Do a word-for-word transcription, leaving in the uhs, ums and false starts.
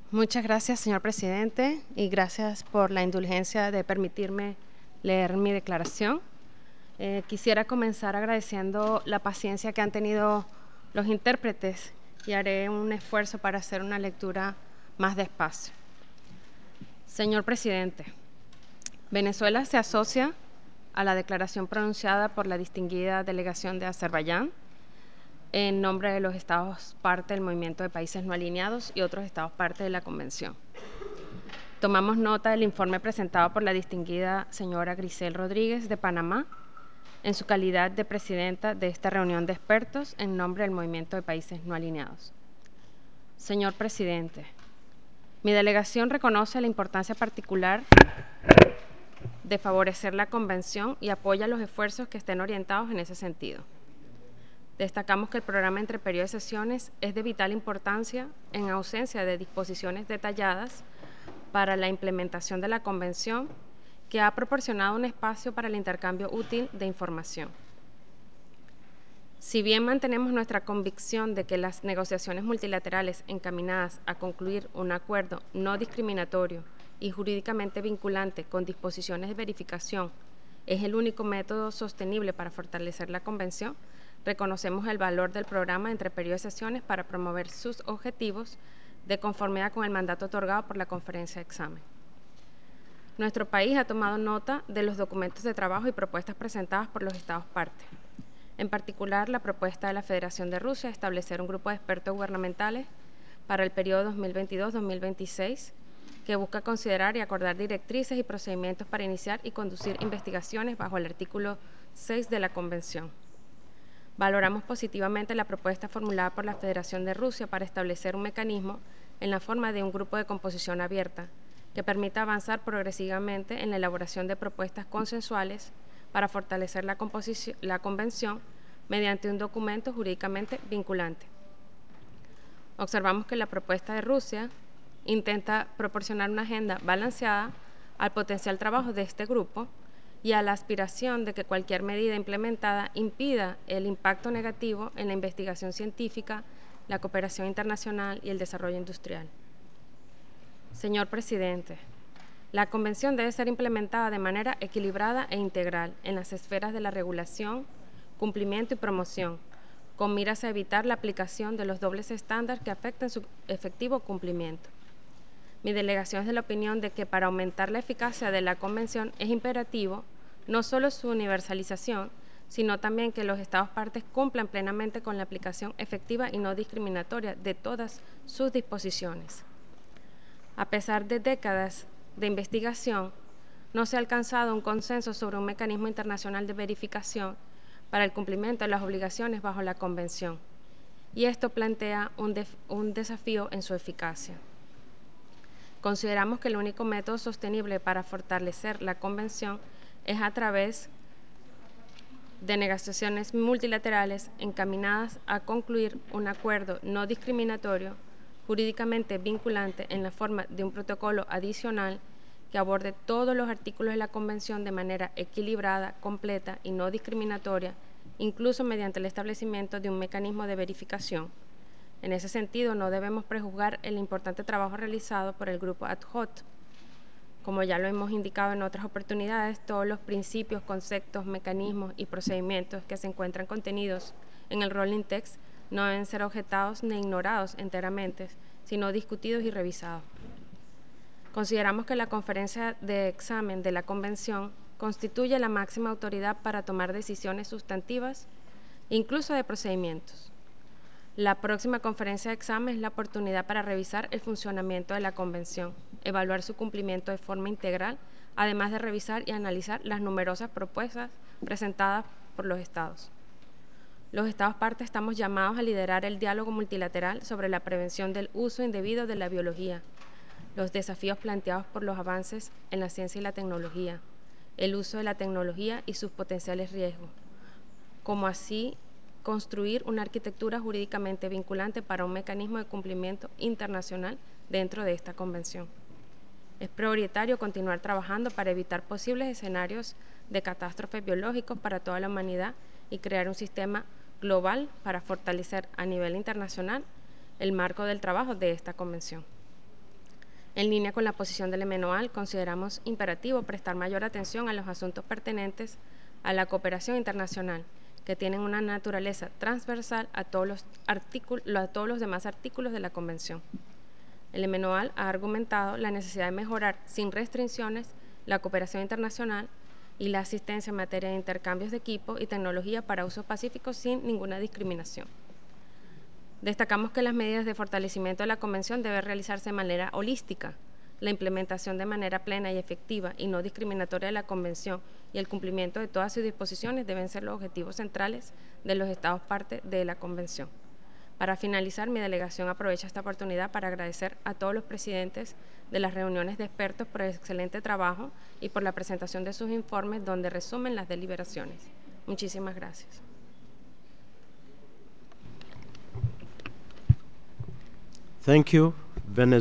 Muchas gracias, señor presidente, y gracias por la indulgencia de permitirme leer mi declaración. Eh, quisiera comenzar agradeciendo la paciencia que han tenido los intérpretes y haré un esfuerzo para hacer una lectura más despacio. Señor presidente, Venezuela se asocia a la declaración pronunciada por la distinguida delegación de Azerbaiyán en nombre de los Estados parte del Movimiento de Países No Alineados y otros Estados parte de la Convención. Tomamos nota del informe presentado por la distinguida señora Grisel Rodríguez de Panamá en su calidad de presidenta de esta reunión de expertos en nombre del Movimiento de Países No Alineados. Señor presidente, mi delegación reconoce la importancia particular de favorecer la Convención y apoya los esfuerzos que estén orientados en ese sentido. Destacamos que el programa entre periodo de sesiones es de vital importancia en ausencia de disposiciones detalladas para la implementación de la Convención, que ha proporcionado un espacio para el intercambio útil de información. Si bien mantenemos nuestra convicción de que las negociaciones multilaterales encaminadas a concluir un acuerdo no discriminatorio y jurídicamente vinculante con disposiciones de verificación es el único método sostenible para fortalecer la Convención, reconocemos el valor del programa entre periodo de sesiones para promover sus objetivos de conformidad con el mandato otorgado por la Conferencia de Examen. Nuestro país ha tomado nota de los documentos de trabajo y propuestas presentadas por los Estados parte. En particular, la propuesta de la Federación de Rusia de establecer un grupo de expertos gubernamentales para el periodo dos mil veintidós a dos mil veintiséis, que busca considerar y acordar directrices y procedimientos para iniciar y conducir investigaciones bajo el artículo seis de la Convención. Valoramos positivamente la propuesta formulada por la Federación de Rusia para establecer un mecanismo en la forma de un grupo de composición abierta que permita avanzar progresivamente en la elaboración de propuestas consensuales para fortalecer la, la Convención mediante un documento jurídicamente vinculante. Observamos que la propuesta de Rusia intenta proporcionar una agenda balanceada al potencial trabajo de este grupo y a la aspiración de que cualquier medida implementada impida el impacto negativo en la investigación científica, la cooperación internacional y el desarrollo industrial. Señor presidente, la Convención debe ser implementada de manera equilibrada e integral en las esferas de la regulación, cumplimiento y promoción, con miras a evitar la aplicación de los dobles estándares que afecten su efectivo cumplimiento. Mi delegación es de la opinión de que para aumentar la eficacia de la Convención es imperativo no solo su universalización, sino también que los Estados partes cumplan plenamente con la aplicación efectiva y no discriminatoria de todas sus disposiciones. A pesar de décadas de investigación, no se ha alcanzado un consenso sobre un mecanismo internacional de verificación para el cumplimiento de las obligaciones bajo la Convención, y esto plantea un, un desafío en su eficacia. Consideramos que el único método sostenible para fortalecer la Convención es a través de negociaciones multilaterales encaminadas a concluir un acuerdo no discriminatorio, jurídicamente vinculante en la forma de un protocolo adicional que aborde todos los artículos de la Convención de manera equilibrada, completa y no discriminatoria, incluso mediante el establecimiento de un mecanismo de verificación. En ese sentido, no debemos prejuzgar el importante trabajo realizado por el grupo ad hoc. Como ya lo hemos indicado en otras oportunidades, todos los principios, conceptos, mecanismos y procedimientos que se encuentran contenidos en el Rolling Text no deben ser objetados ni ignorados enteramente, sino discutidos y revisados. Consideramos que la Conferencia de Examen de la Convención constituye la máxima autoridad para tomar decisiones sustantivas, incluso de procedimientos. La próxima conferencia de examen es la oportunidad para revisar el funcionamiento de la Convención, evaluar su cumplimiento de forma integral, además de revisar y analizar las numerosas propuestas presentadas por los Estados. Los Estados partes estamos llamados a liderar el diálogo multilateral sobre la prevención del uso indebido de la biología, los desafíos planteados por los avances en la ciencia y la tecnología, el uso de la tecnología y sus potenciales riesgos, como así construir una arquitectura jurídicamente vinculante para un mecanismo de cumplimiento internacional dentro de esta Convención. Es prioritario continuar trabajando para evitar posibles escenarios de catástrofes biológicos para toda la humanidad y crear un sistema global para fortalecer a nivel internacional el marco del trabajo de esta Convención. En línea con la posición del MNOAL, consideramos imperativo prestar mayor atención a los asuntos pertinentes a la cooperación internacional, que tienen una naturaleza transversal a todos los, a todos los demás artículos de la Convención. El MNOAL ha argumentado la necesidad de mejorar sin restricciones la cooperación internacional y la asistencia en materia de intercambios de equipo y tecnología para usos pacíficos sin ninguna discriminación. Destacamos que las medidas de fortalecimiento de la Convención deben realizarse de manera holística. La implementación de manera plena y efectiva y no discriminatoria de la Convención y el cumplimiento de todas sus disposiciones deben ser los objetivos centrales de los Estados parte de la Convención. Para finalizar, mi delegación aprovecha esta oportunidad para agradecer a todos los presidentes de las reuniones de expertos por el excelente trabajo y por la presentación de sus informes donde resumen las deliberaciones. Muchísimas gracias. Thank you, Venezuela.